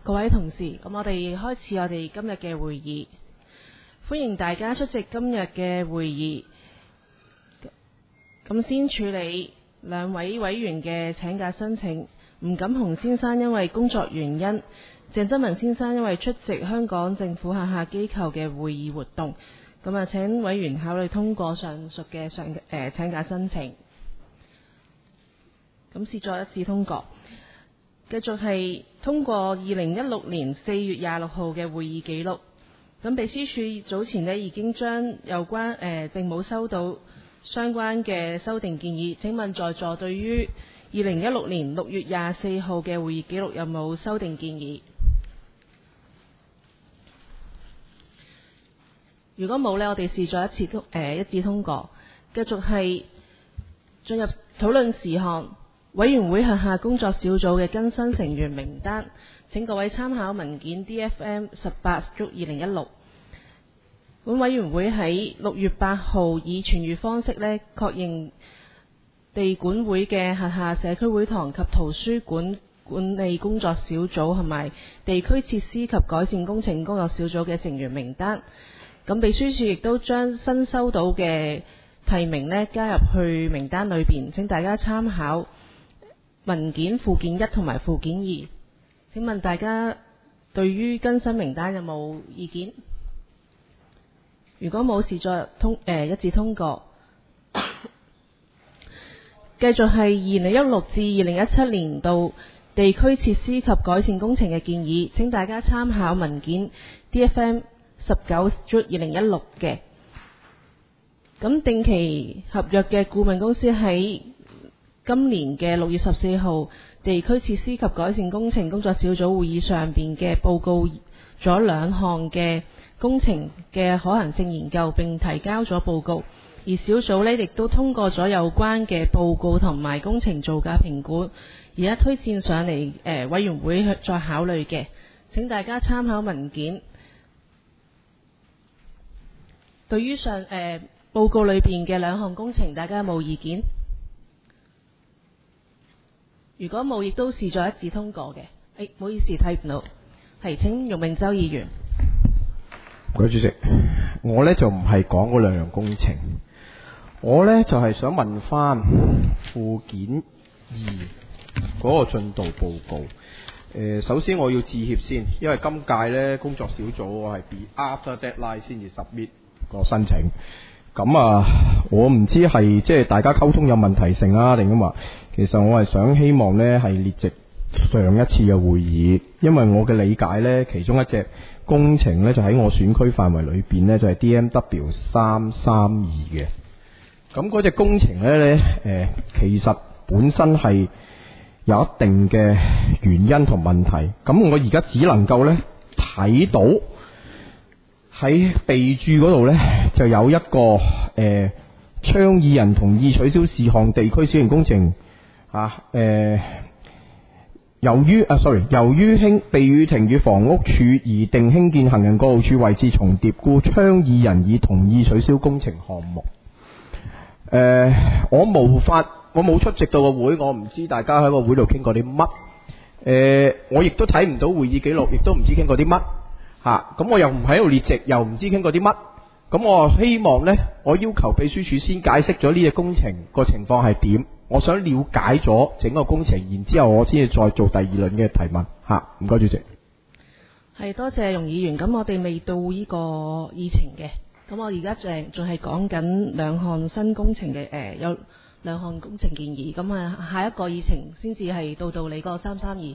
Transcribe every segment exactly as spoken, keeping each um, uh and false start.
各位同事，咁我哋開始我哋今日嘅會議，歡迎大家出席今日嘅會議。咁先處理兩位委員嘅請假申請。吳錦雄先生因為工作原因，鄭則文先生因為出席香港政府轄下機構嘅會議活動。咁啊，請委員考慮通過上述嘅上誒、呃、請假申請。咁視作一致通過。繼續係通過二零一六年四月廿六號嘅會議記錄。咁秘書處早前呢已經將有關誒、呃、並冇收到相關嘅修訂建議。請問在座對於二零一六年六月廿四號嘅會議記錄有冇修訂建議？如果冇呢，我哋視作一次通誒、呃、一致通過。繼續係進入討論事項。委員會轄下工作小組嘅更新成員名單，請各位參考文件 D F M 十八/二零一六。本委員會喺六月八號以傳閱方式呢確認地管會嘅轄下社區會堂及圖書館管理工作小組同埋地區設施及改善工程工作小組嘅成員名單。咁秘書處亦都將新收到嘅提名呢加入去名單裏邊，請大家參考文件附件一同埋附件二。請問大家對於更新名單有冇意見？如果冇，視作通誒、呃、一致通過。繼續係二零一六至二零一七年度地區設施及改善工程嘅建議，請大家參考文件 D F M 十九/二零一六嘅。咁定期合約嘅顧問公司喺今年嘅六月十四號地區設施及改善工程工作小組會議上邊嘅報告咗兩項嘅工程嘅可行性研究，並提交咗報告。而小組呢亦都通過咗有關嘅報告同埋工程造價評估，而家推薦上嚟誒、呃、委員會去再考慮嘅。請大家參考文件。對於上誒、呃、報告裏邊嘅兩項工程，大家有冇意見？如果冇，亦都視作一致通過嘅。誒、哎，唔好意思，睇唔到。係，請容明洲議員。 各位主席，我呢就唔係講嗰兩樣工程，我呢就係、是、想問翻附件二嗰個進度報告。誒、呃，首先我要致歉先，因為今屆呢工作小組我係 be after deadline 先至 submit 個申請。咁啊，我唔知係即係大家溝通有問題性啊，定咁話。其實我係想希望呢係列席上一次嘅會議，因為我嘅理解呢，其中一隻工程呢就喺我選區範圍裏邊呢，就係 D M W 三三二嘅。咁嗰隻工程呢，誒、呃，其實本身係有一定嘅原因同問題。咁我而家只能夠呢睇到喺備注嗰度呢，就有一個誒、呃、倡議人同意取消事項地區小型工程。啊，誒、呃，由於啊，sorry，由於興避雨亭與房屋署擬定興建行人過路處位置重疊，故倡議人已同意取消工程項目。誒、呃，我無法，我冇出席到個會，我唔知大家喺個會度傾過啲乜。誒、呃，我亦都睇唔到會議記錄，亦都唔知傾過啲乜。嚇、啊，咁我又唔喺度列席，又唔知傾過啲乜。咁我希望呢，我要求秘書處先解釋咗呢隻工程個情況係點。我想了解咗整個工程，然之後我先至再做第二輪嘅提問。嚇，唔該主席。 係，多謝容議員。咁我哋未到呢個議程嘅。咁我而家仲仲係講緊兩項新工程嘅誒、呃，有兩項工程建議。咁啊，下一個議程先至係到到你個三三二。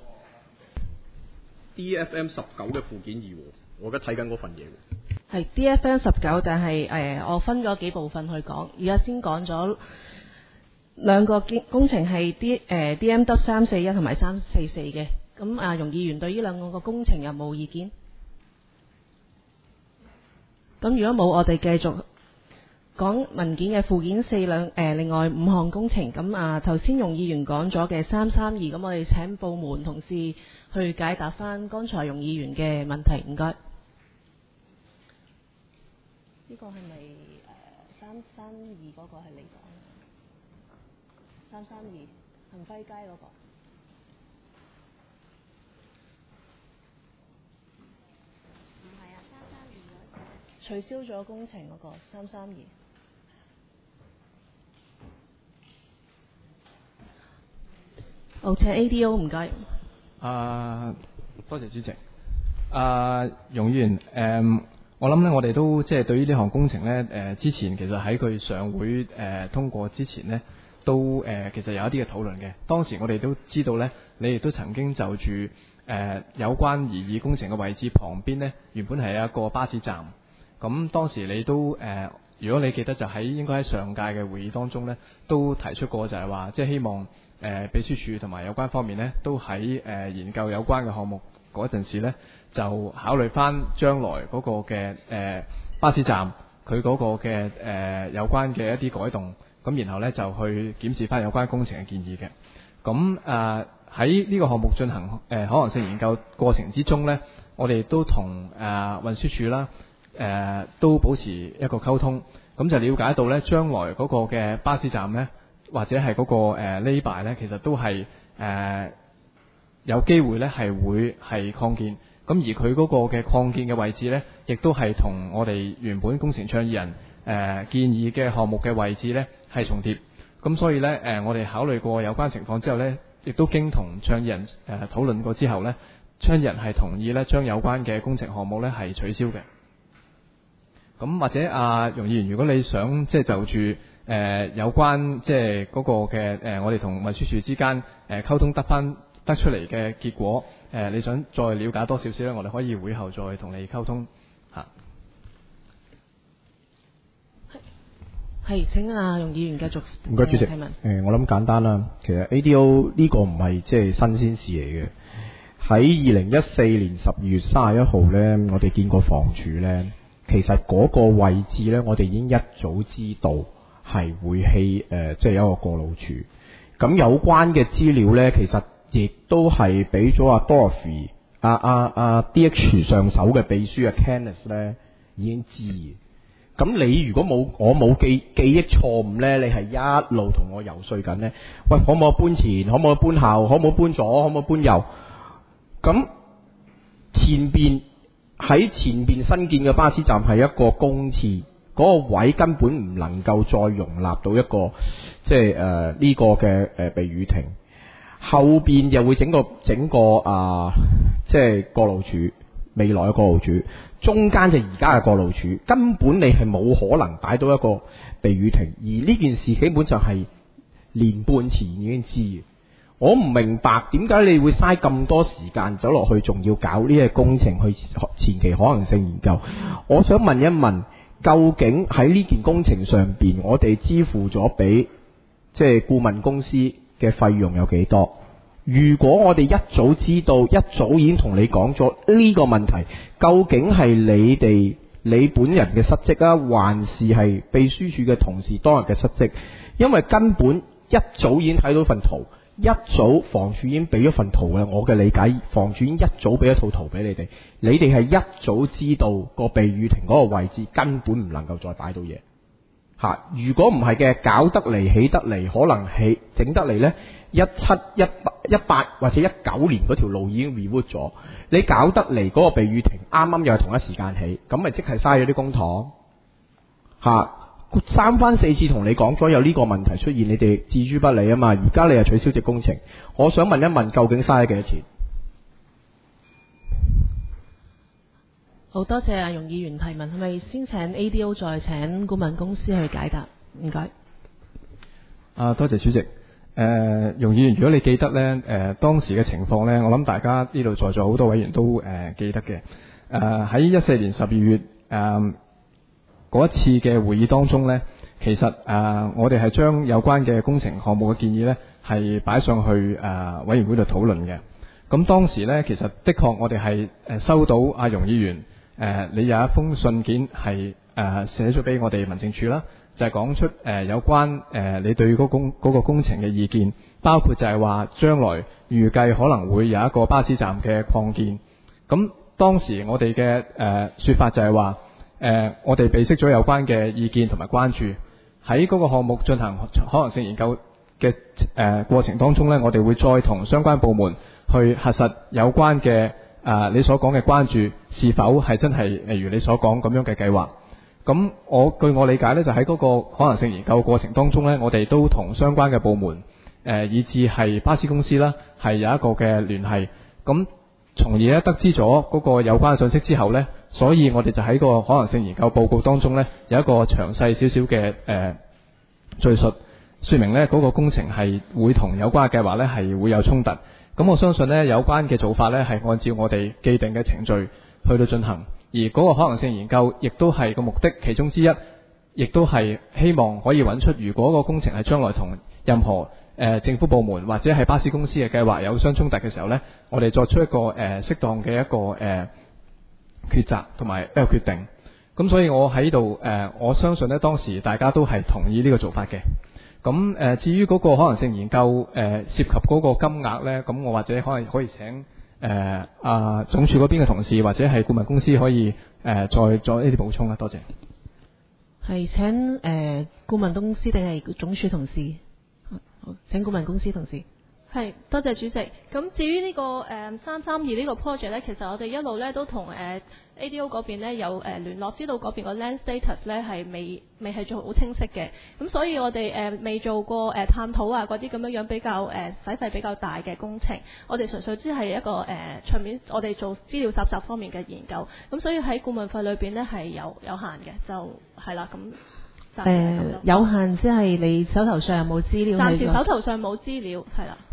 D F M 十九嘅附件二，我而家睇緊嗰份嘢。 係 D F M 十九，但係誒、呃，我分咗幾部分去講。而家先講咗兩個工程係 D 誒、呃、D M W 三四一同埋三四四嘅。咁啊，容議員對呢兩個個工程有冇意見？咁如果冇，我哋繼續講文件嘅附件四兩誒、呃，另外五項工程。咁啊，頭先容議員講咗嘅三三二，咁我哋請部門同事去解答翻剛才容議員嘅問題。唔該。呢個係咪誒三三二嗰個係你講？三三二恒輝街嗰個。 取消咗工程嗰、個三三二。好，請 A D O 唔該。 啊，多謝主席。啊，容議員，誒、嗯，我諗咧，我哋都即係對於呢項工程咧，誒、呃，之前其實喺佢上會誒、呃、通過之前呢，都誒、呃、其實有一啲嘅討論嘅。當時我哋都知道咧，你亦都曾經就住誒、呃、有關擬議工程嘅位置旁邊呢，原本係一個巴士站。咁當時你都誒、呃，如果你記得就喺應該喺上屆嘅會議當中呢，都提出過就係話，即係希望誒、呃、秘書處同埋有關方面呢，都喺誒、呃、研究有關嘅項目嗰陣時呢，就考慮翻將來嗰個嘅誒、呃、巴士站佢嗰個嘅誒、呃、有關嘅一啲改動，咁然後呢，就去檢視翻有關工程嘅建議嘅。咁誒喺呢個項目進行誒、呃、可能性研究過程之中呢，我哋都同誒、呃、運輸署啦誒、呃、都保持一個溝通，咁就了解到呢，將來嗰個嘅巴士站呢，或者係嗰、那個誒 lay-by 呢，其實都係誒、呃、有機會呢係會係擴建。咁而佢嗰個嘅擴建嘅位置呢，亦都係同我哋原本工程倡議人誒、呃、建議嘅項目嘅位置呢係重疊。咁所以呢，誒、呃、我哋考慮過有關情況之後呢，亦都經同倡議人誒、呃、討論過之後呢，倡議人係同意呢將有關嘅工程項目呢係取消嘅。咁或者啊，容議員，如果你想即係就住誒、呃、有關即係嗰個嘅誒、呃，我哋同運輸署之間誒溝通得翻得出嚟嘅結果，誒、呃、你想再了解多少少咧，我哋可以會後再同你溝通嚇。 係，請啊容議員繼續。 唔該，主席。 提問。 誒，我諗簡單啦。其實 A D O 呢個唔係即係新鮮事嚟嘅。喺二零一四年十二月三十一號呢，我哋見過房署呢。其實嗰個位置呢，我哋已經一早知道係會起誒，即係有一個過路處。咁有關嘅資料呢，其實亦都係俾咗阿 Dorothy、阿阿阿 D H 上手嘅秘書阿 Kenneth 呢已經知嘅。咁你如果冇我冇記記憶錯誤呢，你係一路同我游說緊呢。喂，可唔可以搬前？可唔可以搬後？可唔可以搬左？可唔可以搬右？咁前邊。喺前邊新建嘅巴士站係一個公廁，嗰、那個位根本唔能夠再容納到一個即係誒呢個嘅誒避雨亭。後邊又會整個整個啊、呃，即係過路處，未來嘅過路處，中間就而家嘅過路處，根本你係冇可能擺到一個避雨亭。而呢件事基本上係年半前已經知嘅。我唔明白點解你會嘥咁多時間走落去，仲要搞呢個工程去前期可能性研究。我想問一問，究竟喺呢件工程上邊，我哋支付咗俾即係顧問公司嘅費用有幾多？如果我哋一早知道，一早已經同你講咗呢個問題，究竟係你哋你本人嘅失職啊，還是係秘書處嘅同事當日嘅失職？因為根本一早已經睇到份圖。一早房署已經俾咗份圖嘅，我嘅理解，房署已經一早俾一套圖俾你哋，你哋係一早知道個避雨亭嗰個位置根本唔能夠再擺到嘢嚇。如果唔係嘅，搞得嚟起得嚟，可能起整得嚟呢，一七一八一八或者一九年嗰條路已經 review 咗，你搞得嚟嗰個避雨亭啱啱又係同一時間起，咁咪即係嘥咗啲公帑嚇。三番四次同你講咗有呢個問題出現，你哋置諸不理啊嘛！而家你又取消隻工程，我想問一問，究竟嘥咗幾多錢？ 好多謝阿容議員提問，係咪先請 A D O 再請顧問公司去解答？唔該。 啊，多謝主席。誒、呃，容議員，如果你記得呢，誒、呃、當時嘅情況呢，我諗大家呢度在座好多委員都誒、呃、記得嘅。誒喺一四年十二月誒。呃嗰一次嘅會議當中呢，其實誒、呃、我哋係將有關嘅工程項目嘅建議呢係擺上去誒、呃、委員會度討論嘅。咁當時呢，其實的確我哋係誒收到阿容議員誒、呃、你有一封信件係誒、呃、寫咗俾我哋民政處啦，就係、是、講出誒、呃、有關誒、呃、你對嗰工嗰個工程嘅意見，包括就係話將來預計可能會有一個巴士站嘅擴建。咁當時我哋嘅誒説法就係話。誒、呃，我哋備悉咗有關嘅意見同埋關注，喺嗰個項目進行可能性研究嘅誒、呃、過程當中呢，我哋會再同相關部門去核實有關嘅呃、你所講嘅關注是否係真係例如你所講咁樣嘅計劃。咁我據我理解呢，就喺嗰個可能性研究過程當中呢，我哋都同相關嘅部門誒、呃、以至係巴士公司啦係有一個嘅聯繫。咁從而咧得知咗嗰個有關嘅信息之後呢，所以我哋就喺個可能性研究報告當中呢，有一個詳細少少嘅誒敘述，說明呢嗰個工程係會同有關嘅計劃呢係會有衝突。咁我相信呢，有關嘅做法呢係按照我哋既定嘅程序去到進行，而嗰個可能性研究亦都係個目的其中之一，亦都係希望可以揾出如果個工程係將來同任何誒、呃、政府部門或者係巴士公司嘅計劃有相衝突嘅時候呢，我哋作出一個誒、呃、適當嘅一個誒、呃、抉擇同埋一個決定。咁所以我喺度誒，我相信呢，當時大家都係同意呢個做法嘅。咁誒、呃、至於嗰個可能性研究誒、呃、涉及嗰個金額呢，咁我或者可能可以請誒啊總署嗰邊嘅同事或者係顧問公司可以誒、呃、再作一啲補充啦。多謝。 係請誒、呃、顧問公司定係總署同事？好，請顧問公司同事。 係，多謝主席。咁至於呢、這個誒三三二呢個 project 咧，其實我哋一路咧都同誒、呃、A D O 嗰邊咧有誒、呃、聯絡，知道嗰邊個 land status 咧係未未係做好清晰嘅。咁所以我哋誒、呃、未做過誒、呃、探討啊嗰啲咁樣樣比較誒使費比較大嘅工程。我哋純粹只係一個誒場面，我哋做資料搜集方面嘅研究。咁所以喺顧問費裏邊咧係有有限嘅，就係啦咁。 誒、呃、有限，即係你手頭上有冇資料？ 暫時手頭上冇資料，係啦。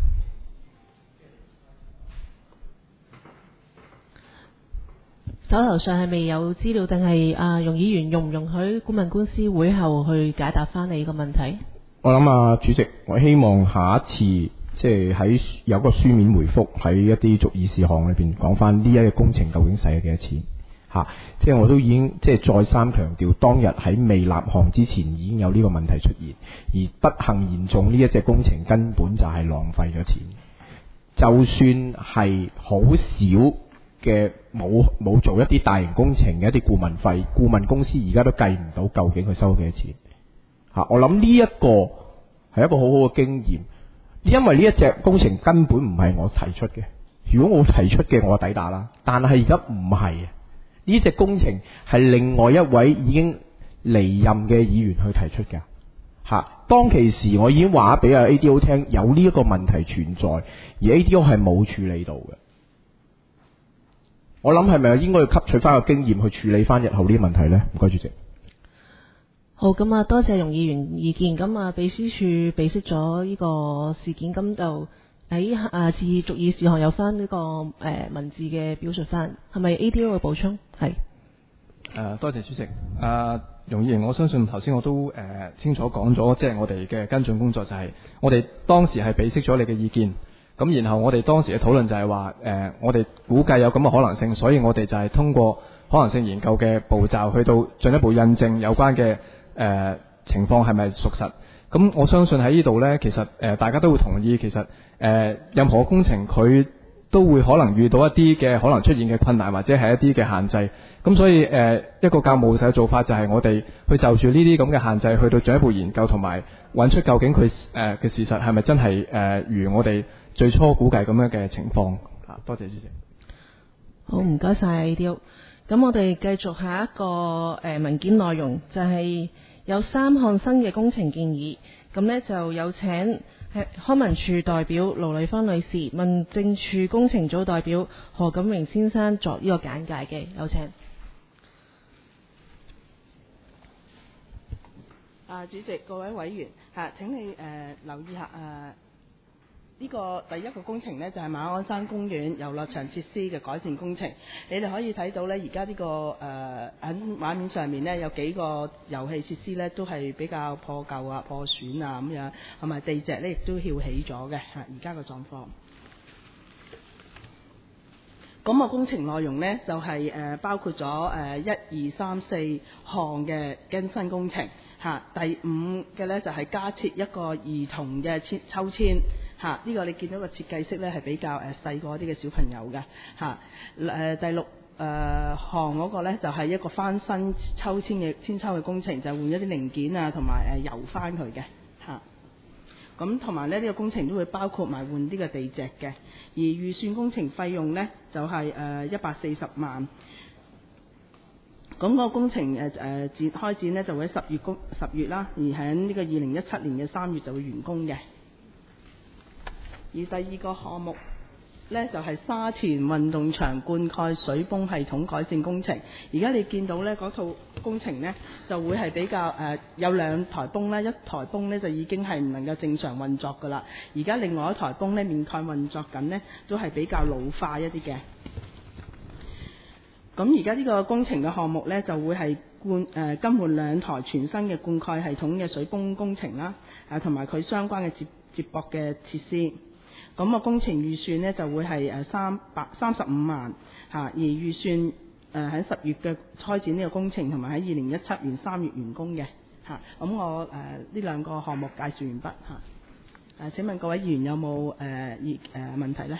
手頭上係未有資料，定係啊容議員容唔容許顧問公司會後去解答翻你呢個問題？ 我諗啊，主席，我希望下一次即係喺有個書面回覆喺一啲逐議事項裏邊講翻呢一個工程究竟使咗幾多錢嚇、啊，即係我都已經即係再三強調，當日喺未立項之前已經有呢個問題出現，而不幸言中呢一隻工程根本就係浪費咗錢，就算係好少嘅冇冇做一啲大型工程嘅一啲顧問費，顧問公司而家都計唔到究竟佢收幾多錢嚇、啊。我諗呢一個係一個好好嘅經驗，因為呢一隻工程根本唔係我提出嘅。如果我提出嘅，我抵打啦。但係而家唔係啊，呢隻工程係另外一位已經離任嘅議員去提出嘅嚇、啊。當其時我已經話俾阿 A D O 聽有呢一個問題存在，而 A D O 係冇處理到嘅。我諗係咪應該要吸取翻個經驗去處理翻日後呢啲問題呢？唔該，主席。 好，咁啊，多謝容議員意見。咁啊，秘書處備悉咗呢個事件，咁就喺啊次逐議事項有翻呢、這個誒、呃、文字嘅表述翻，係咪 A D O 嘅補充？係。誒、 呃，多謝主席。啊、呃，容議員，我相信頭先我都誒、呃、清楚講咗，即係我哋嘅跟進工作就係、是、我哋當時係備悉咗你嘅意見。咁然後我哋當時嘅討論就係話，誒、呃，我哋估計有咁嘅可能性，所以我哋就係通過可能性研究嘅步驟，去到進一步印證有關嘅誒、呃、情況係咪屬實。咁我相信喺呢度呢，其實誒、呃、大家都會同意，其實誒、呃、任何工程佢都會可能遇到一啲嘅可能出現嘅困難，或者係一啲嘅限制。咁所以誒、呃、一個較務實嘅做法就係我哋去就住呢啲咁嘅限制，去到進一步研究同埋揾出究竟佢誒嘅事實係咪真係誒、呃、如我哋最初估計咁樣嘅情況。啊，多謝主席。 好，唔該晒 A D O。咁我哋繼續下一個誒、呃、文件內容，就係、是、有三項新嘅工程建議。咁呢就有請係康文署代表盧麗芳女士、民政處工程組代表何錦榮先生作呢個簡介嘅，有請。 啊，主席、各位委員嚇、啊，請你誒、呃、留意下誒。呃呢個第一個工程呢，就係、是、馬鞍山公園遊樂場設施嘅改善工程。你哋可以睇到呢，而家呢個誒喺、呃、畫面上面呢，有幾個遊戲設施呢，都係比較破舊啊、破損啊咁樣，同埋地脊呢，亦都翹起咗嘅嚇。而家個狀況。咁個工程內容呢，就係、是、誒、呃、包括咗誒一二三四項嘅更新工程嚇、啊。第五嘅呢，就係、是、加設一個兒童嘅抽抽籤。嚇！呢、這個你見到個設計式咧係比較誒細個啲嘅小朋友嘅嚇。誒、呃、第六誒、呃、項嗰個咧就係、是、一個翻新抽籤嘅籤抽嘅工程，就換一啲零件啊，同埋誒油翻佢嘅嚇。 咁同埋咧呢、呢個工程都會包括埋換啲嘅地蓆嘅，而預算工程費用呢，就係誒一百四十萬。咁、嗰個工程誒誒展開展呢，就會喺十月工十月啦，而喺呢個二零一七年嘅三月就會完工嘅。而第二個項目呢，就係、是、沙田運動場灌溉水泵系統改善工程。而家你見到呢嗰套工程呢，就會係比較誒、呃、有兩台泵呢，一台泵呢就已經係唔能夠正常運作㗎啦。而家另外一台泵呢，勉強運作緊呢，都係比較老化一啲嘅。咁而家呢個工程嘅項目呢，就會係灌誒、呃、更換兩台全新嘅灌溉系統嘅水泵工程啦，啊同埋佢相關嘅接接駁嘅設施。咁、個工程預算呢，就會係誒三百三十五萬嚇、啊，而預算誒喺十月嘅開展呢個工程，同埋喺二零一七年三月完工嘅嚇。咁、啊、我誒呢、呃、兩個項目介紹完畢嚇。誒、啊，請問各位議員有冇誒議誒問題呢？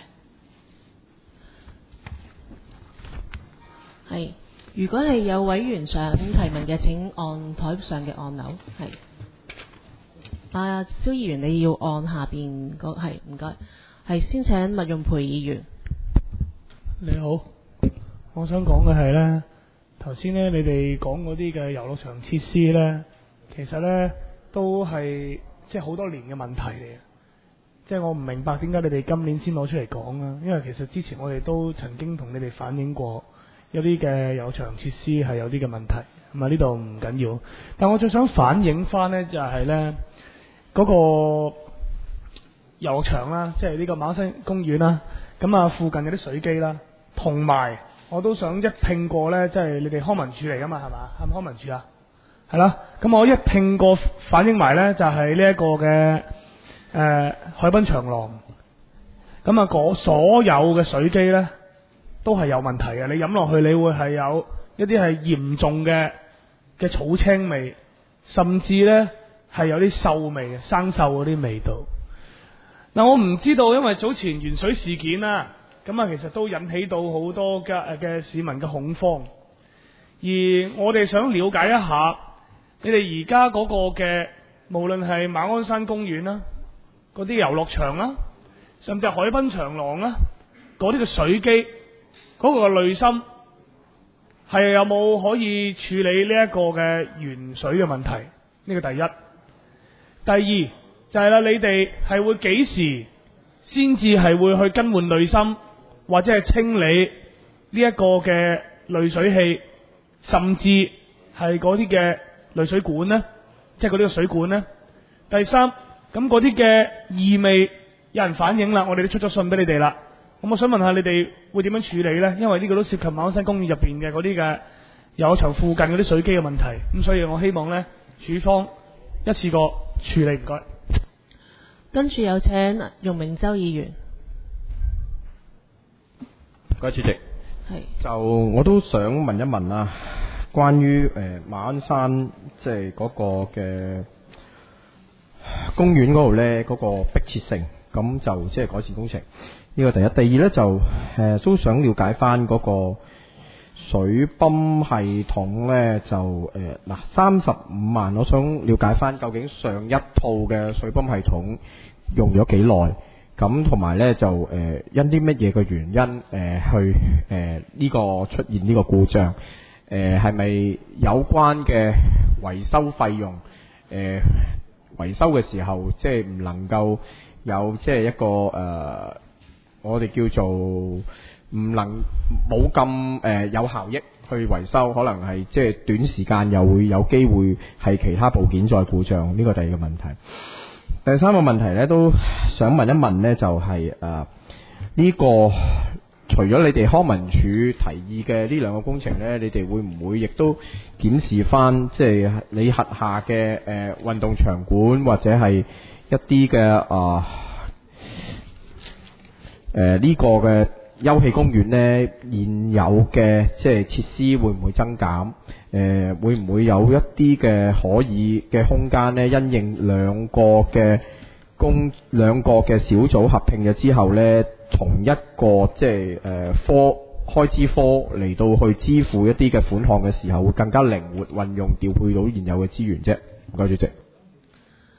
係，如果係有委員想提問嘅，請按台上嘅按鈕。係，啊，蕭議員你要按下邊嗰係，唔該。係先請麥潤培議員。 你好，我想講嘅係呢，頭先呢，你哋講嗰啲嘅遊樂場設施呢，其實呢都係即係好多年嘅問題嚟嘅。即係我唔明白點解你哋今年先攞出嚟講啊？因為其實之前我哋都曾經同你哋反映過。有啲嘅遊樂場設施係有啲嘅問題，咁啊呢度唔緊要。但我最想反映翻呢，就係呢嗰個遊樂場啦，即係呢個馬鞍山公園啦，咁啊附近有啲水機啦，同埋我都想一拼過呢，即係你哋康文署嚟噶嘛，係嘛？係咪康文署啊？係啦，咁我一拼過反映埋呢，就係呢一個嘅誒、呃、海濱長廊，咁啊嗰所有嘅水機呢，都係有問題嘅，你飲落去你會係有一啲係嚴重嘅嘅草青味，甚至呢係有啲銹味嘅，生銹嗰啲味道。嗱，我唔知道，因為早前鉛水事件啦，咁啊其實都引起到好多嘅嘅市民嘅恐慌，而我哋想了解一下，你哋而家嗰個嘅無論係馬鞍山公園啦，嗰啲遊樂場啦，甚至係海濱長廊啦，嗰啲嘅水機。嗰個濾芯係有冇可以處理呢一個嘅鉛水嘅問題？呢個第一。第二就係啦，你哋係會幾時先至係會去更換濾芯，或者係清理呢一個嘅濾水器，甚至係嗰啲嘅濾水管呢？即係嗰啲嘅水管呢？第三，咁嗰啲嘅異味有人反映啦，我哋都出咗信俾你哋啦。咁我想問下你哋會點樣處理呢？因為呢個都涉及馬鞍山公園入邊嘅嗰啲嘅遊樂場附近嗰啲水機嘅問題，咁所以我希望呢署方一次過處理，唔該。 跟住有請容明洲議員。 唔該，主席。 係。 就我都想問一問啦，關於誒、呃、馬鞍山即係嗰個嘅公園嗰度呢，嗰、嗰個迫切性，咁就即係改善工程。呢個第一，第二呢，就誒、呃、都想了解翻嗰個水泵系統呢，就誒嗱三十五萬，我想了解翻究竟上一套嘅水泵系統用咗幾耐，咁同埋呢，就誒、呃、因啲乜嘢嘅原因誒、呃、去誒呢、呃這個出現呢個故障，誒係咪有關嘅維修費用誒、呃、維修嘅時候即係唔能夠有即係一個誒。呃我哋叫做唔能冇咁誒有效益去維修，可能係即係短時間又會有機會係其他部件再故障，呢個第二個問題。第三個問題呢，都想問一問呢，就係誒呢個除咗你哋康文署提議嘅呢兩個工程呢，你哋會唔會亦都檢視翻即係你轄下嘅誒運動場館或者係一啲嘅啊？誒、呃、呢、這個嘅休憩公園呢，現有嘅即係設施會唔會增減？誒、呃、會唔會有一啲嘅可以嘅空間呢？因應兩個嘅公兩個嘅小組合併咗之後呢，同一個即係誒、呃、科開支科嚟到去支付一啲嘅款項嘅時候，會更加靈活運用調配到現有嘅資源啫。唔該，主席。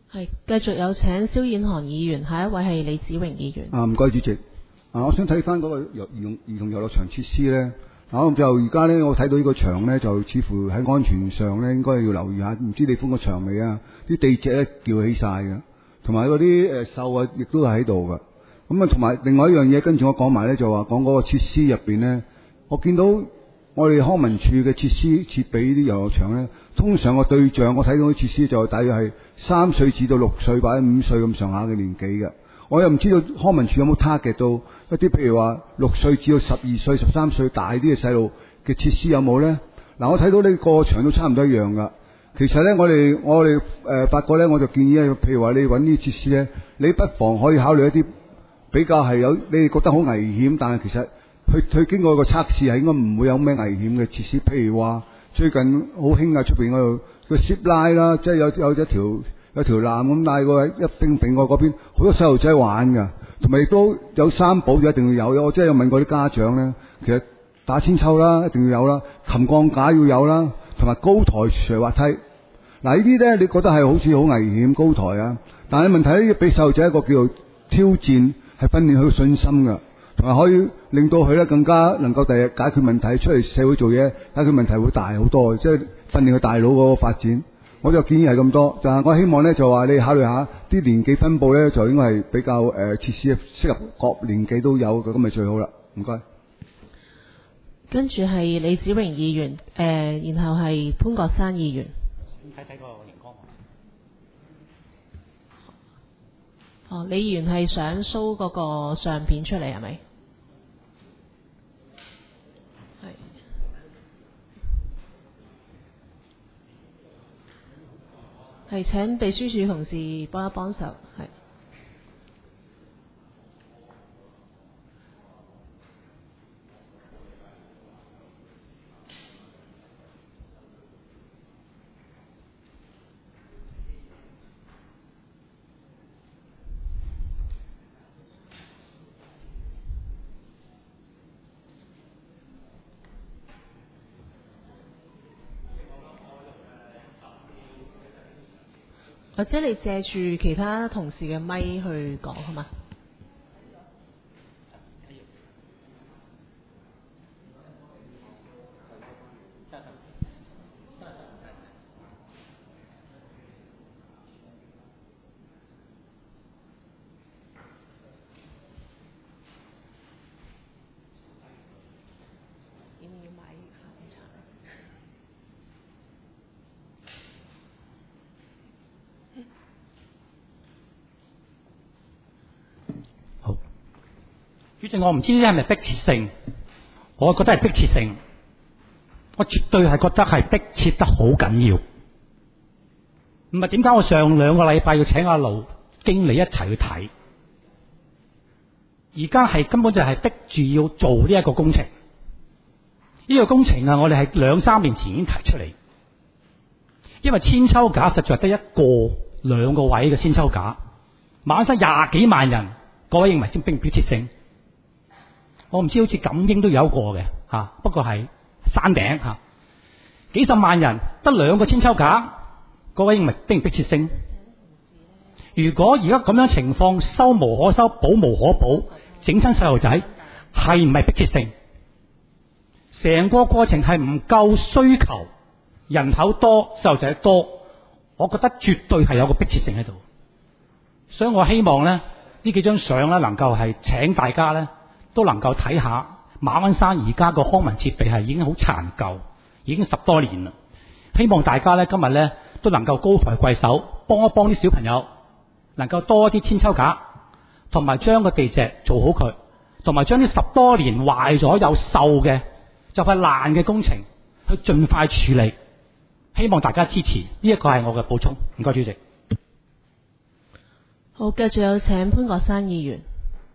係繼續有請蕭燕航議員，下一位係李子榮議員。 啊，唔該主席。啊，我想睇翻嗰個兒童兒童遊樂場設施咧。啊，咁就而家咧，我睇到呢個場咧，就似乎喺安全上咧，應該要留意下。唔知你封個場未啊？啲地隻咧撬起晒嘅，同埋嗰啲誒獸啊，亦都係喺度嘅。咁啊，同埋另外一樣嘢，跟住我講埋咧，就話講嗰個設施入邊咧，我見到我哋康文署嘅設施設備呢啲遊樂場咧，通常個對象我睇到啲設施就大約係三歲至到六歲或者五歲咁上下嘅年紀嘅。我又唔知道康文署有冇 target 到一啲譬如話六歲至到十二歲、十三歲大啲嘅細路嘅設施有冇咧？嗱，我睇到呢個場都差唔多一樣噶。其實咧，我哋我哋誒發覺咧，我就建議咧，譬如話你揾呢啲設施咧，你不妨可以考慮一啲比較係有你哋覺得好危險，但係其實去去經過個測試係應該唔會有咩危險嘅設施。譬如話最近好興啊，出邊嗰度個 zip line 啦，即係有有一條有條纜咁拉過一並並過嗰邊，好多細路仔玩㗎，同埋亦都有三寶就一定要有。我真係有問過啲家長咧，其實打千秋啦，一定要有啦，擒鋼架要有啦，同埋高台斜滑梯。嗱，呢啲咧你覺得係好似好危險高台啊，但係問題咧，俾細路仔一個叫做挑戰，係訓練佢嘅信心㗎，同埋可以令到佢咧更加能夠第日解決問題，出嚟社會做嘢解決問題會大好多，即係訓練佢大腦嗰個發展。我就建議係咁多，就係我希望咧就話你考慮下啲年紀分佈咧，就應該係比較誒、呃、設施適合各年紀都有嘅，咁咪最好啦。唔該。 跟住係李子榮議員，誒、呃，然後係潘國山議員。 睇睇個熒光幕。 哦，李議員係想 show 嗰個相片出嚟係咪？係請秘書處同事幫一幫手，係。或者你借住其他同事嘅咪去講好嘛？ 主席，我唔知呢啲係咪迫切性，我覺得係迫切性，我絕對係覺得係迫切得好緊要。唔係點解我上兩個禮拜要請阿盧經理一齊去睇，而家係根本就係逼住要做呢一個工程。呢個工程啊，我哋係兩三年前已經提出嚟，因為千秋架實在得一個兩個位嘅千秋架，馬鞍山廿幾萬人，各位認為先迫唔迫切性？我唔知，好似錦英都有一個嘅吓，不過係山頂吓，幾十萬人得兩個千秋架，各位認為迫唔迫切性？如果而家咁樣情況，修無可修，補無可補，整親細路仔係唔係迫切性？成個過程係唔夠需求，人口多，細路仔多，我覺得絕對係有個迫切性喺度。所以我希望咧，呢幾張相咧能夠係請大家咧。都能夠睇下馬鞍山而家個康文設備係已經好殘舊，已經十多年啦。希望大家咧今日咧都能夠高抬貴手，幫一幫啲小朋友，能夠多啲千秋架，同埋將個地蓆做好佢，同埋將啲十多年壞咗有鏽嘅就快爛嘅工程去盡快處理。希望大家支持，呢一個係我嘅補充。唔該，主席。 好，繼續有請潘國山議員。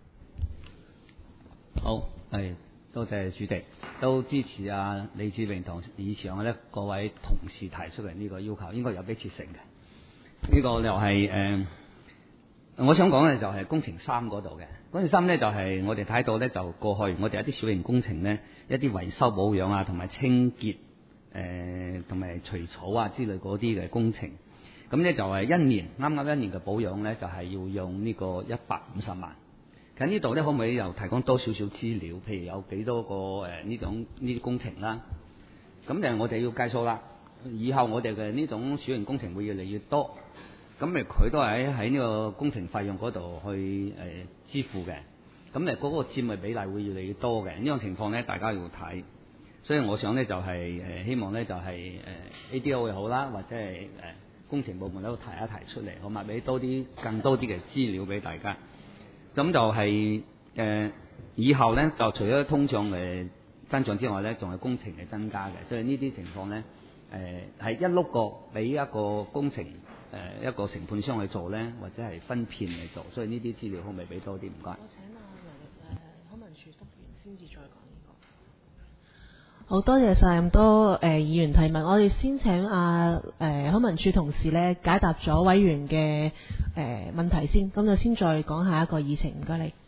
好，係多謝主席，都支持啊李志榮同以上咧各位同事提出嚟呢個要求，應該有迫切性嘅。呢、這個又係誒，我想講嘅就係工程三嗰度嘅。工程三咧就係、是、我哋睇到咧，就過去我哋一啲小型工程咧，一啲維修保養啊，同埋清潔誒，同埋除草啊之類嗰啲嘅工程。 咁咧就係一年啱啱一年嘅保養咧，就係、是、要用呢個一百五十萬。咁呢度咧可唔可以又提供多少少資料？譬如有幾多個誒呢種呢啲工程啦？咁誒我哋要計數啦。以後我哋嘅呢種小型工程會越嚟越多，咁誒佢都係喺喺呢個工程費用嗰度去誒、呃、支付嘅。咁誒嗰個佔嘅比例會越嚟越多嘅。呢種情況咧，大家要睇。所以我想咧就係、是、誒希望咧就係誒 A D O 又好啦，或者係誒工程部門都提一提出嚟，好嘛？俾多啲更多啲嘅資料俾大家。咁就係、是、誒、呃、以後咧，就除咗通脹嘅增長之外咧，仲係工程嘅增加嘅。所以呢啲情況咧，誒、呃、係一碌過俾一個工程誒、呃、一個承判商去做咧，或者係分片嚟做。所以呢啲資料可唔可以俾多啲？唔該。 我請阿梁誒康文署督員先至再講呢、這個。好多謝晒咁多誒、呃、議員提問，我哋先請阿誒、呃、康文署同事咧解答咗委員嘅誒、呃、問題先，咁就先再講下一個議程。唔該你。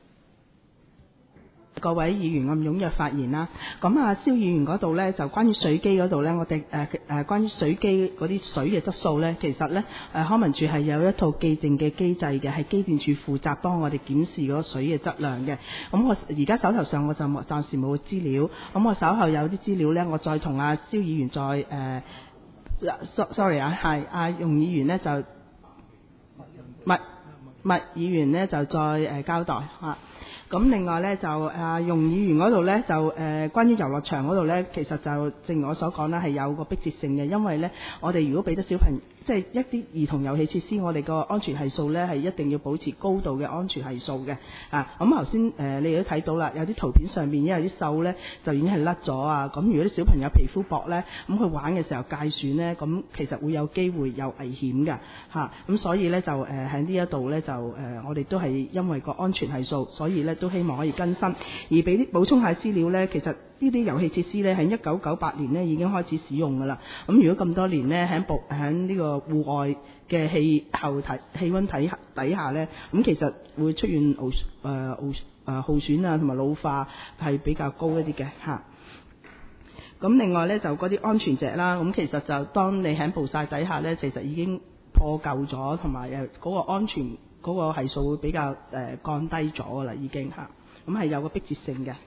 各位議員咁踴躍發言啦，咁啊蕭議員嗰度呢，就關於水機嗰度呢，我哋誒誒關於水機嗰啲水嘅質素呢，其實呢，誒康文署係有一套既定嘅機制嘅，係機電署負責幫我哋檢視嗰個水嘅質量嘅。咁我而家手頭上我就冇暫時冇資料，咁我稍後有啲資料呢，我再同阿蕭議員再誒、呃、，sorry 啊，係阿容議員呢，就麥麥議員呢，就再誒、呃、交代嚇。咁另外咧就啊容議員嗰度咧就誒、呃、關於遊樂場嗰度咧，其實就正如我所講啦，係有個迫切性嘅，因為咧我哋如果俾得小朋友即係一啲兒童遊戲設施，我哋個安全係數咧係一定要保持高度嘅安全係數嘅啊。咁頭先誒你亦都睇到啦，有啲圖片上邊因為啲鏽咧就已經係甩咗啊。咁如果啲小朋友皮膚薄咧，咁佢玩嘅時候介損咧，咁其實會有機會有危險㗎嚇。咁、啊、所以咧就誒喺呢一度咧就誒、呃、我哋都係因為個安全係數，所以咧都希望可以更新。而俾啲補充下資料咧，其實呢啲遊戲設施咧喺一九九八年咧已經開始使用㗎啦。咁如果咁多年咧喺部喺呢個戶外嘅氣候體氣溫體底下咧，咁其實會出現耗誒耗誒耗損啊同埋老化係比較高一啲嘅嚇。咁另外咧就嗰啲安全隻啦，咁其實就當你喺暴曬底下咧，其實已經破舊咗，同埋誒嗰個安全嗰個係數會比較誒、呃、降低咗㗎啦，已經嚇。咁係有個迫切性嘅。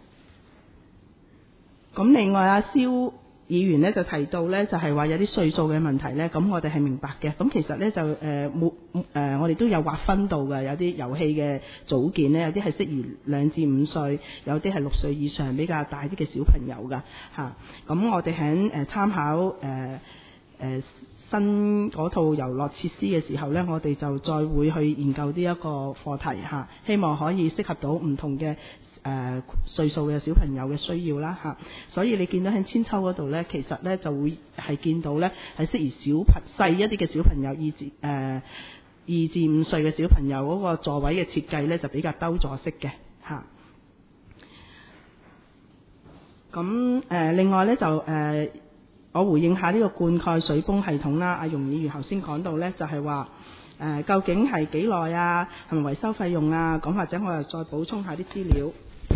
咁另外阿蕭議員咧就提到咧，就係、是、話有啲歲數嘅問題咧，咁我哋係明白嘅。咁其實咧就誒冇誒，我哋都有劃分到嘅，有啲遊戲嘅組件咧，有啲係適宜兩至五歲，有啲係六歲以上比較大啲嘅小朋友㗎嚇。咁、啊、我哋喺誒參考誒誒、呃呃、新嗰套遊樂設施嘅時候咧，我哋就再會去研究呢一個課題嚇、啊，希望可以適合到唔同嘅誒歲數嘅小朋友嘅需要啦嚇，所以你見到喺千秋嗰度咧，其實咧就會係見到咧係適宜小朋細一啲嘅小朋友，二至誒二至五歲嘅小朋友嗰個座位嘅設計咧就比較兜座式嘅嚇。咁誒另外咧就誒我回應下呢個灌溉水泵系統啦，阿容議員頭先講到咧就係話。誒、呃、究竟係幾耐啊？係咪維修費用啊？咁或者我又再補充下啲資料。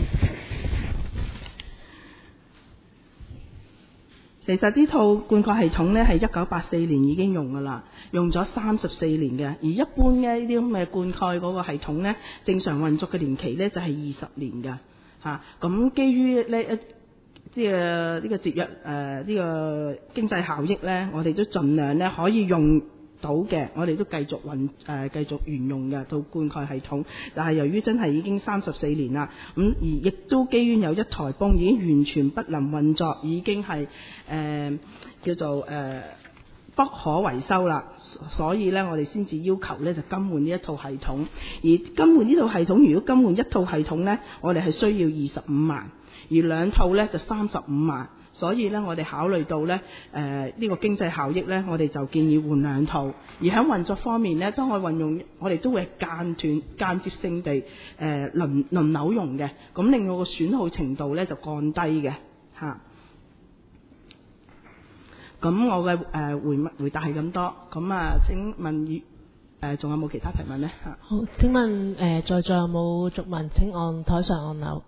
其實呢套灌溉系統呢，係一九八四年已經用㗎啦，用咗三十四年嘅。而一般嘅呢啲咁嘅灌溉嗰個系統呢，正常運作嘅年期呢，就係二十年㗎嚇。咁、啊、基於呢一即係呢個節約誒呢個經濟效益呢，我哋都盡量呢可以用到嘅，我哋都繼續運誒、呃、繼續沿用嘅到灌溉系統，但係由於真係已經三十四年啦，咁、嗯、而亦都基於有一台泵已經完全不能運作，已經係誒、呃、叫做誒、呃、不可維修啦，所以咧我哋先至要求咧就更換呢一套系統，而更換呢套系統，如果更換一套系統咧，我哋係需要二十五萬，而兩套咧就三十五萬。所以咧，我哋考慮到咧，誒、呃、呢、這個經濟效益咧，我哋就建議換兩套。而喺運作方面咧，當我運用，我哋都會間斷、間接性地誒、呃、輪輪流用嘅，咁令到個損耗程度咧就降低嘅嚇。咁、啊、我嘅誒、呃、回回答係咁多。咁啊，請問誒仲、呃、有冇其他提問呢？嚇？ 好，請問誒、呃、在座有冇續問？請按台上按鈕。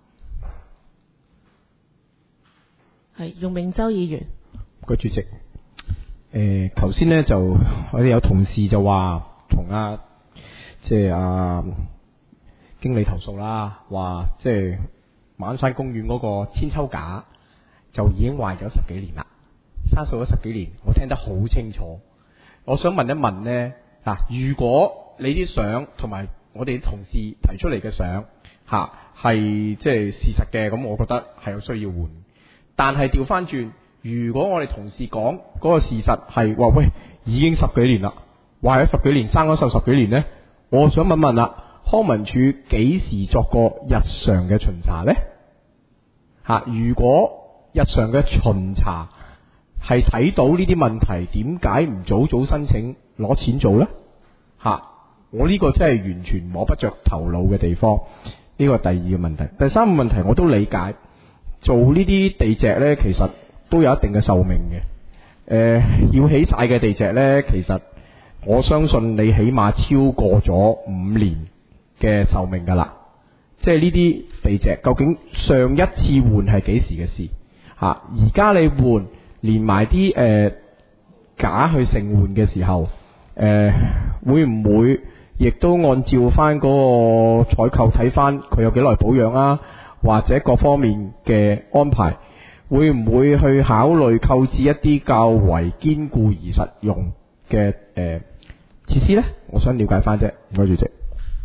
係，容明洲議員。 個主席， 誒，頭先咧就我哋有同事就話同阿即係阿經理投訴啦，話即係馬鞍山公園嗰個千秋架就已經壞咗十幾年啦，生鏽咗十幾年，我聽得好清楚。我想問一問呢，嗱，如果你啲相同埋我哋啲同事提出嚟嘅相嚇係即係事實嘅，咁我覺得係有需要換。但係調翻轉，如果我哋同事講嗰個事實係話喂已經十幾年啦，壞咗十幾年，生咗鏽十幾年呢，我想問問啦，康文署幾時作過日常嘅巡查呢？嚇，如果日常嘅巡查係睇到呢啲問題，點解唔早早申請攞錢做呢？嚇，我呢個真係完全摸不着頭腦嘅地方。呢個第二個問題，第三個問題我都理解，做呢啲地脊呢，其實都有一定嘅壽命嘅。誒、呃，要起晒嘅地脊呢，其實我相信你起碼超過咗五年嘅壽命㗎啦。即係呢啲地脊，究竟上一次換係幾時嘅事？嚇、啊，而家你換連埋啲誒架去成換嘅時候，誒、呃、會唔會亦都按照翻嗰個採購睇翻佢有幾耐保養啊？或者各方面嘅安排，會唔會去考慮購置一啲較為堅固而實用嘅誒、呃、設施呢？我想了解翻啫，唔該主席。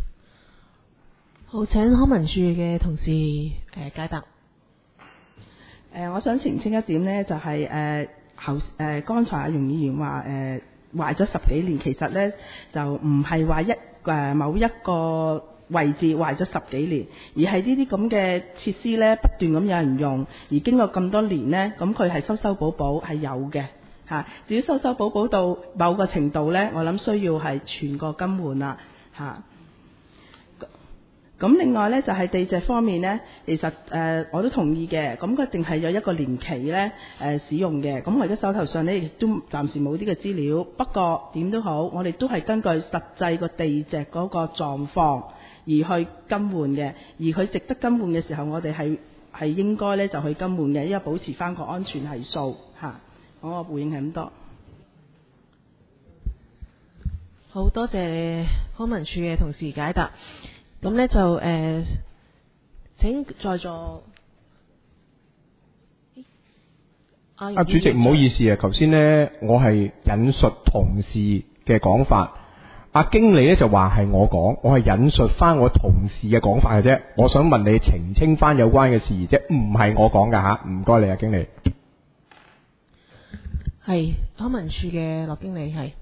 好，請康文署嘅同事誒、呃、解答。 誒、呃，我想澄清一點呢，就係誒後誒剛才阿容議員話誒壞咗十幾年，其實呢就唔係話一誒、呃、某一個位置壞咗十幾年，而係呢啲咁嘅設施呢不斷咁有人用，而經過咁多年呢，咁佢係修修補補係有嘅嚇、啊。至於修修補補到某個程度呢，我諗需要係全個更換啦嚇。啊咁另外呢，就係、是、地脊方面呢，其實誒、呃、我都同意嘅，咁佢一定係有一個年期呢誒、呃、使用嘅。咁我而家手頭上呢，亦都暫時冇啲嘅資料，不過點都好，我哋都係根據實際個地脊嗰個狀況而去更換嘅。而佢值得更換嘅時候，我哋係係應該呢就去更換嘅，因為保持翻個安全係數嚇。我個回應係咁多。 好多謝康文署嘅同事解答。咁呢就誒、呃、請在座啊，啊主席唔好意思啊，頭先呢，我係引述同事嘅講法，阿、啊、經理呢就話係我講，我係引述翻我同事嘅講法嘅啫。我想問你澄清翻有關嘅事宜啫，唔係我講㗎吓，唔該你啊經理。 係康文署嘅羅經理係。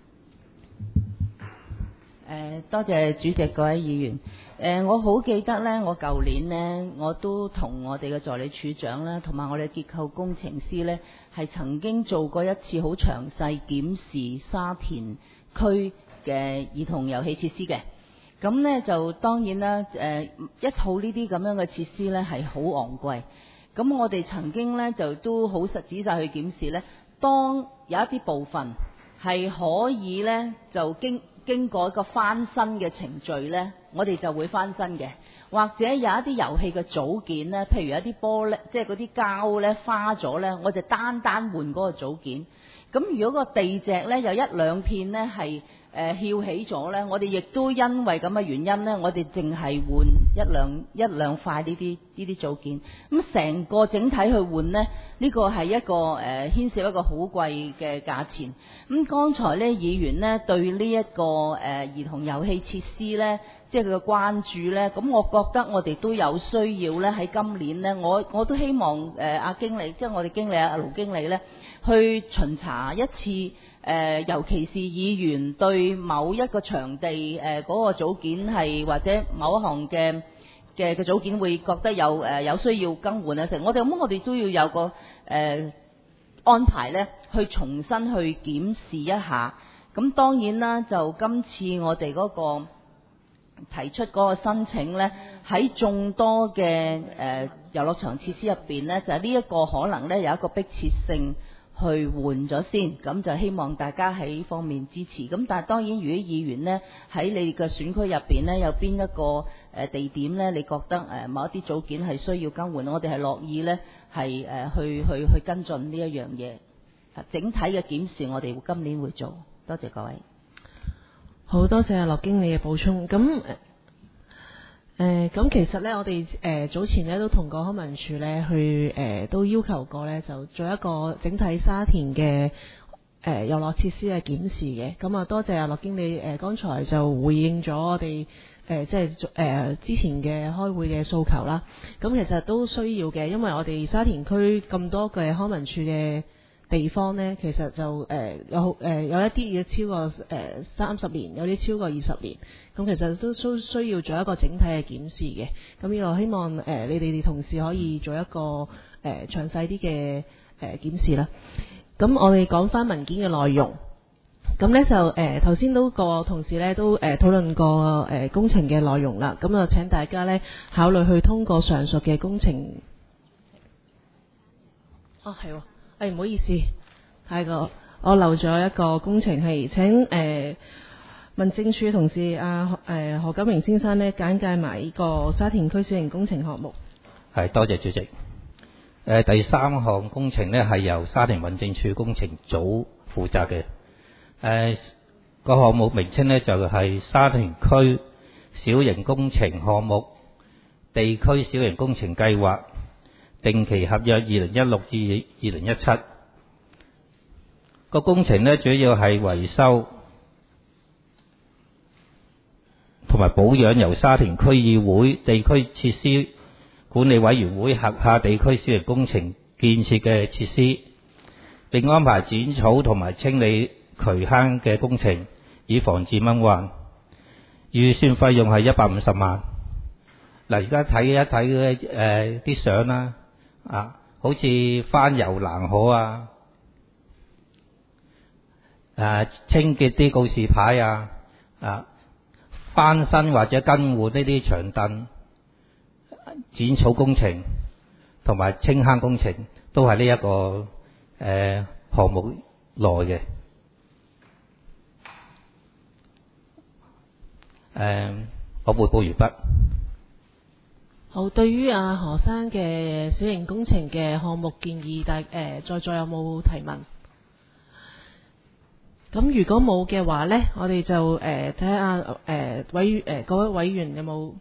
誒，多謝主席各位議員。誒，我好記得呢，我舊年呢，我都同我哋嘅助理處長啦，同埋我哋結構工程師呢，係曾經做過一次好詳細檢視沙田區嘅兒童遊戲設施嘅。咁呢，就當然啦，誒一套呢啲咁樣嘅設施呢，係好昂貴。咁我哋曾經呢，就都好實仔細去檢視呢，當有一啲部分係可以呢，就經經過一個翻新嘅程序呢，我哋就會翻新嘅。或者有一啲遊戲嘅組件呢，譬如一啲玻璃，即係嗰啲膠呢花咗呢，我就單單換嗰個組件。咁如果個地脊呢，有一兩片呢係誒翹起咗呢，我哋亦都因為咁嘅原因呢，我哋淨係換一兩一兩塊呢啲呢啲組件。咁成個整體去換呢，呢個係一個誒牽涉一個好貴嘅價錢。咁剛才呢議員呢對呢一個誒兒童遊戲設施呢，即係佢嘅關注呢，咁我覺得我哋都有需要呢。喺今年呢，我我都希望誒阿經理，即係我哋經理阿盧經理呢，去巡查一次。誒、呃，尤其是議員對某一個場地誒嗰、呃嗰個組件係或者某一項嘅嘅嘅組件會覺得有誒、呃、有需要更換啊，成我哋咁我哋都要有個誒、呃、安排咧，去重新去檢視一下。咁當然啦，就今次我哋嗰個提出嗰個申請咧，喺眾多嘅誒遊樂場設施入邊咧，就係呢一個可能咧有一個迫切性。去換咗先，咁就希望大家喺呢方面支持。咁但係當然，如果議員呢喺你嘅選區入邊呢，有邊一個誒地點呢，你覺得誒某一啲組件係需要更換，我哋係樂意呢係誒去去去跟進呢一樣嘢。 整體嘅檢視，我哋今年會做。多謝各位。 好多謝阿樂經理嘅補充。咁誒誒，咁其實咧，我哋誒、呃、早前咧都同過康文署咧去誒、呃、都要求過咧，就做一個整體沙田嘅誒遊樂設施嘅檢視嘅。咁啊，多謝阿樂經理誒，剛、呃、才就回應咗我哋。誒、呃、即係誒、呃、之前嘅開會嘅訴求啦，咁其實都需要嘅，因為我哋沙田區咁多嘅康文署嘅地方呢，其實就誒、呃、有誒、呃、有一啲要超過誒三十年，有啲超過二十年，咁其實都需需要做一個整體嘅檢視嘅。咁呢個希望誒、呃、你哋哋同事可以做一個誒、呃、詳細啲嘅誒檢視啦。咁我哋講翻文件嘅內容。咁呢就誒頭先都個同事呢都誒、呃、討論過誒、呃、工程嘅內容啦，咁就請大家呢考慮去通過上述嘅工程。哦係喎，誒唔、哎、好意思，係個我漏咗一個工程係請誒、呃、民政處嘅同事阿誒、呃、何錦榮先生呢簡介埋呢個沙田區小型工程項目。 係，多謝主席。誒、呃、第三項工程呢係由沙田民政處工程組負責嘅。誒、呃、個項目名稱呢就係、是、沙田區小型工程項目地區小型工程計劃定期合約二零一六至二零一七。個工程呢主要係維修同埋保養由沙田區議會地區設施管理委員會轄下地區小型工程建設嘅設施，並安排剪草同埋清理渠坑嘅工程，以防止蚊患。預算費用係一百五十萬。嗱，而家睇一睇嘅誒啲相啦，啊，好似翻遊欄河啊，誒清潔啲告示牌啊，啊翻新或者更換呢啲長凳、剪草工程同埋清坑工程，都係呢一個誒項目內嘅。誒、嗯，我匯報完畢。 好，對於阿何生嘅小型工程嘅項目建議，大誒、呃、在座有冇提問？咁如果冇嘅話呢，我哋就誒睇下誒委誒各位委員有冇？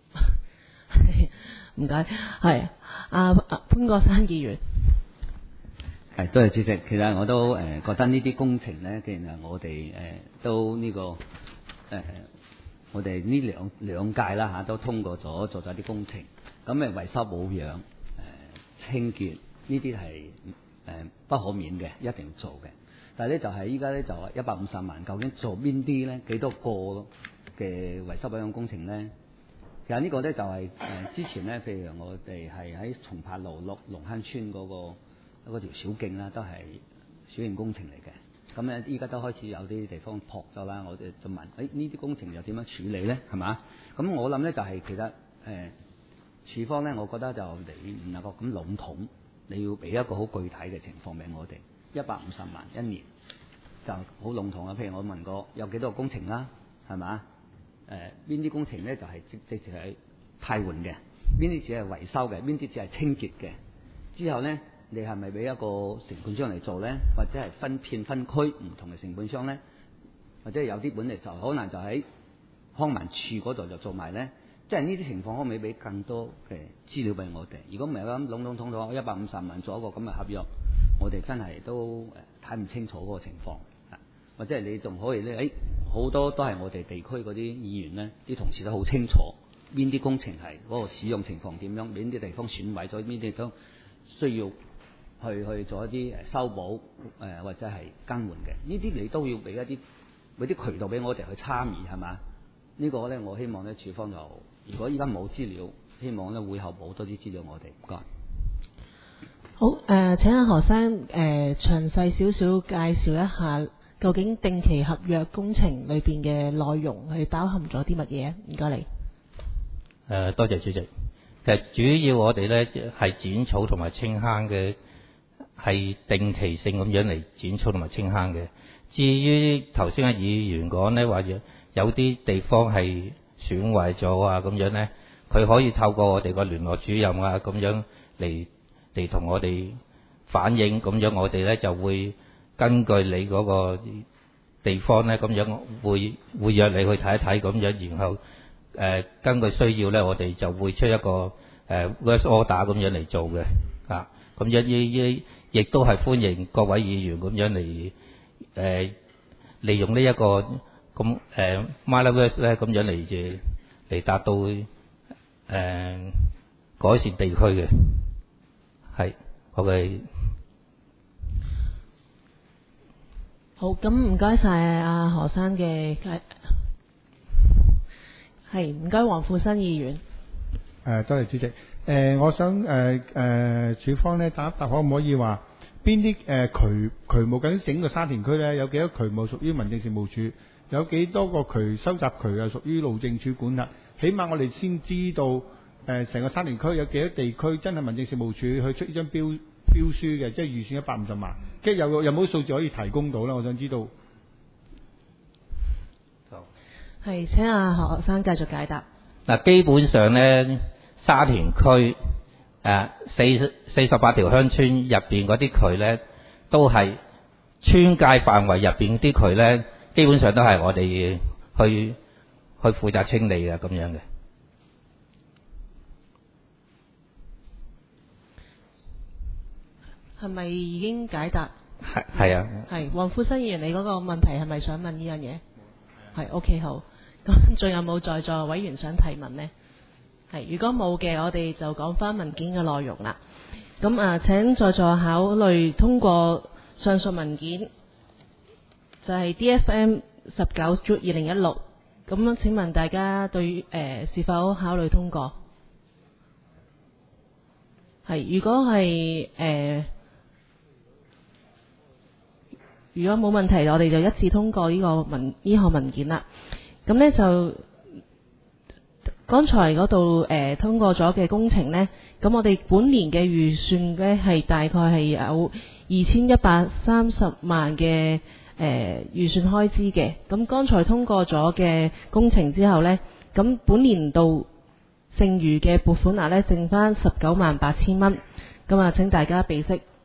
唔該，係阿潘國山議員。 係，多謝主席。其實我都誒、呃、覺得呢啲工程呢，既然係我哋誒、呃、都呢、這個誒。呃我哋呢兩兩屆啦嚇都通過咗做咗啲工程，咁誒維修保養、誒、呃、清潔呢啲係誒不可免嘅，一定要做嘅。但係咧就係依家咧就一百五十萬，究竟做邊啲咧？幾多個嘅維修保養工程咧？其實呢個咧就係、是、誒、呃、之前咧，譬如我哋係喺松柏路落龍坑村嗰、那個嗰條小徑啦，都係小型工程嚟嘅。咁咧，依家都開始有啲地方破咗啦。我哋就問：誒呢啲工程又點樣處理咧？係嘛？咁我諗咧就係、是、其實誒、呃、處方咧，我覺得就你唔能夠咁籠統，你要俾一個好具體嘅情況俾我哋。一百五十萬一年就好籠統啊！譬如我問過有幾多個工程啦，係嘛？誒邊啲工程咧就係直直直係替換嘅，邊啲只係維修嘅，邊啲只係清潔嘅。之後咧。你係咪俾一個承判商嚟做咧？或者係分片分區唔同嘅承判商咧？或者有啲本嚟就可能就喺康文署嗰度就做埋咧？即係呢啲情況可唔可以俾更多嘅資料俾我哋？如果唔係咁籠籠統統一百五十萬做一個咁嘅合約，我哋真係都誒睇唔清楚嗰個情況。或者係你仲可以咧？誒好多都係我哋地區嗰啲議員咧，啲同事都好清楚邊啲工程係嗰個使用情況點樣，邊啲地方損毀咗，邊啲地方需要。去去做一啲誒修補誒、呃、或者係更換嘅，呢啲你都要俾一啲俾啲渠道俾我哋去參與係嘛？這個、呢個咧我希望咧處方就如果依家冇資料，希望咧會後補多啲資料我哋。唔該。 好誒、呃，請阿何生誒、呃、詳細少少介紹一下，究竟定期合約工程裏邊嘅內容係包含咗啲乜嘢？唔該你。誒、 呃，多謝主席。其實主要我哋咧係剪草同埋清坑嘅。係定期性咁樣嚟剪草同埋清坑嘅。至於頭先嘅議員講呢，話有啲地方係損壞咗啊，咁樣呢，佢可以透過我哋個聯絡主任啊，咁樣嚟嚟同我哋反映，咁樣我哋咧就會根據你嗰個地方咧，咁樣會會約你去睇一睇，咁樣然後誒、呃、根據需要咧，我哋就會出一個誒、呃、work order 咁樣嚟做嘅啊。咁樣亦亦亦都係歡迎各位議員咁樣嚟誒、呃、利用呢、這、一個咁誒 MyLaWorks 咧，咁樣嚟誒嚟達到誒、呃、改善地區嘅係我嘅。 好，咁唔該晒阿何生嘅介，係唔該黃富新議員。 誒、呃，多謝主席。誒、呃，我想誒誒、呃呃，署方咧答一答，可唔可以話邊啲誒渠渠務？究竟整個沙田區咧有幾多渠務屬於民政事務處？有幾多個渠收集渠又屬於路政署管轄？起碼我哋先知道誒成、呃、個沙田區有幾多地區真係民政事務處去出呢張標標書嘅，即係預算一百五十萬。即係有有冇數字可以提供到咧？我想知道。 係，請阿何生繼續解答。 嗱，基本上咧，沙田區誒四四十八條鄉村入邊嗰啲渠咧，都係村界範圍入邊啲渠咧，基本上都係我哋去去負責清理嘅咁樣嘅。 係咪已經解答？ 係係啊。 係，黃富新議員，你嗰個問題係咪想問呢樣嘢？係 OK 好。咁仲有冇在座委員想提問呢？係，如果冇嘅，我哋就講翻文件嘅內容啦。咁啊，請在座考慮通過上述文件，就係 D F M 十九 J 二零一六。咁請問大家對於誒、呃、是否考慮通過？係，如果係誒。呃如果冇問題，我哋就一致通過呢個文呢項文件啦。咁呢就剛才嗰度誒通過咗嘅工程呢，咁我哋本年嘅預算呢係大概係有二千一百三十萬嘅誒預算開支嘅。咁剛才通過咗嘅工程之後呢，咁本年度剩餘嘅撥款額呢，剩翻十九萬八千蚊。咁啊，請大家備悉。